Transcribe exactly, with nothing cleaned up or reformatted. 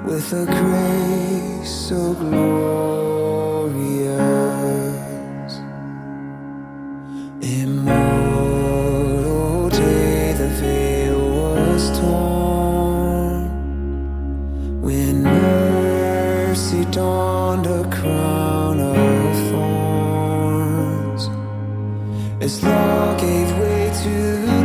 with a grace so glorious. Immortal day, the veil was torn when mercy donned a crown of thorns, as law gave way to